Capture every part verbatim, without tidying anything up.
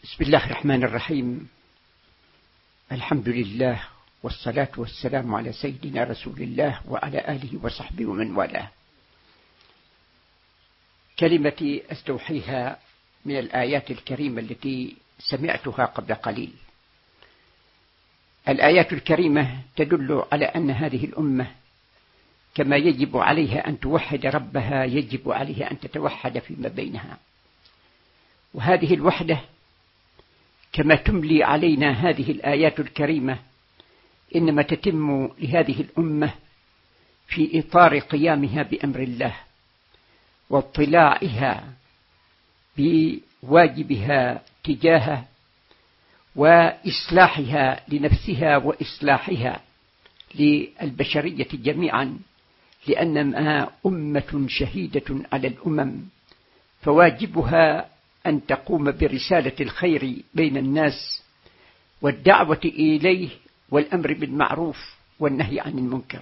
بسم الله الرحمن الرحيم. الحمد لله والصلاة والسلام على سيدنا رسول الله وعلى آله وصحبه ومن والاه. كلمتي أستوحيها من الآيات الكريمة التي سمعتها قبل قليل. الآيات الكريمة تدل على أن هذه الأمة كما يجب عليها أن توحد ربها يجب عليها أن تتوحد فيما بينها، وهذه الوحدة كما تملي علينا هذه الآيات الكريمة إنما تتم لهذه الأمة في إطار قيامها بأمر الله واطلاعها بواجبها تجاهه وإصلاحها لنفسها وإصلاحها للبشرية جميعا، لأنها أمة شهيدة على الأمم، فواجبها أن تقوم برسالة الخير بين الناس والدعوة إليه والأمر بالمعروف والنهي عن المنكر.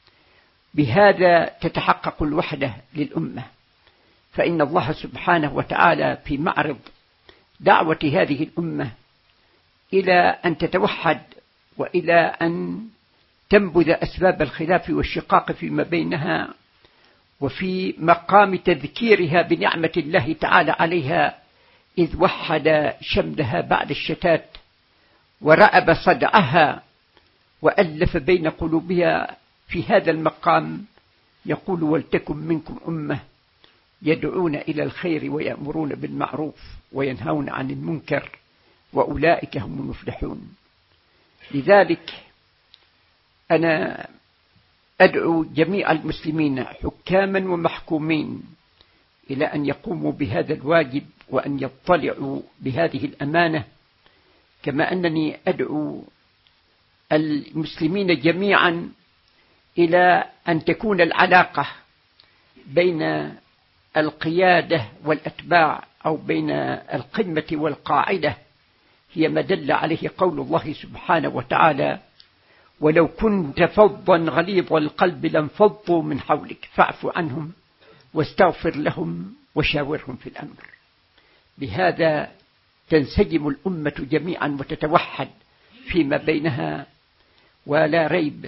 بهذا تتحقق الوحدة للأمة، فإن الله سبحانه وتعالى في معرض دعوة هذه الأمة إلى أن تتوحد وإلى أن تنبذ أسباب الخلاف والشقاق فيما بينها، وفي مقام تذكيرها بنعمة الله تعالى عليها إذ وحد شملها بعد الشتات ورأب صدعها وألف بين قلوبها. في هذا المقام يقول: ولتكن منكم أمة يدعون إلى الخير ويأمرون بالمعروف وينهون عن المنكر وأولئك هم المفلحون. لذلك أنا أدعو جميع المسلمين حكاما ومحكومين إلى أن يقوموا بهذا الواجب وأن يطلعوا بهذه الأمانة، كما أنني أدعو المسلمين جميعا إلى أن تكون العلاقة بين القيادة والأتباع أو بين القمة والقاعدة هي ما دل عليه قول الله سبحانه وتعالى: ولو كنت فظا غليظ القلب لانفضوا من حولك فاعف عنهم واستغفر لهم وشاورهم في الأمر. بهذا تنسجم الأمة جميعا وتتوحد فيما بينها. ولا ريب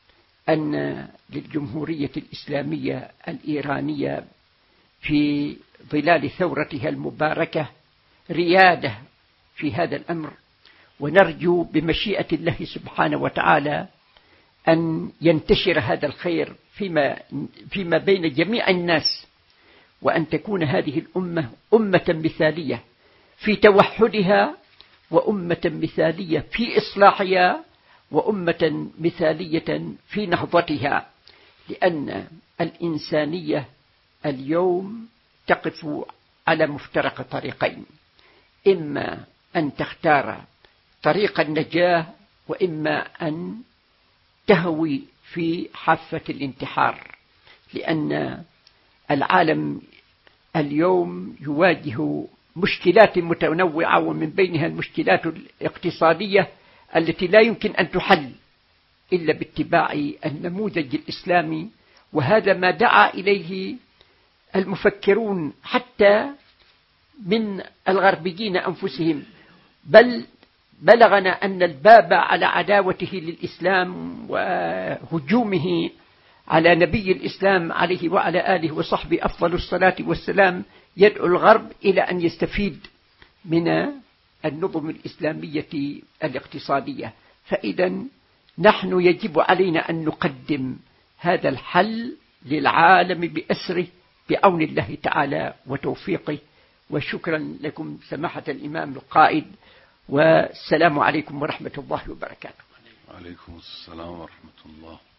أن للجمهورية الإسلامية الإيرانية في ظلال ثورتها المباركة ريادة في هذا الأمر، ونرجو بمشيئة الله سبحانه وتعالى أن ينتشر هذا الخير فيما, فيما بين جميع الناس، وأن تكون هذه الأمة أمة مثالية في توحدها، وأمة مثالية في إصلاحها، وأمة مثالية في نهضتها، لأن الإنسانية اليوم تقف على مفترق طريقين: إما أن تختار طريق النجاة، وإما أن تهوي في حافة الانتحار، لأن العالم اليوم يواجه مشكلات متنوعة، ومن بينها المشكلات الاقتصادية التي لا يمكن أن تحل إلا باتباع النموذج الإسلامي. وهذا ما دعا إليه المفكرون حتى من الغربيين أنفسهم، بل بلغنا أن الباب على عداوته للإسلام وهجومه على نبي الإسلام عليه وعلى آله وصحبه أفضل الصلاة والسلام يدعو الغرب إلى أن يستفيد من النظم الإسلامية الاقتصادية. فإذا نحن يجب علينا أن نقدم هذا الحل للعالم بأسره بعون الله تعالى وتوفيقه. وشكرا لكم سماحة الإمام القائد، والسلام عليكم ورحمة الله وبركاته. وعليكم السلام ورحمة الله.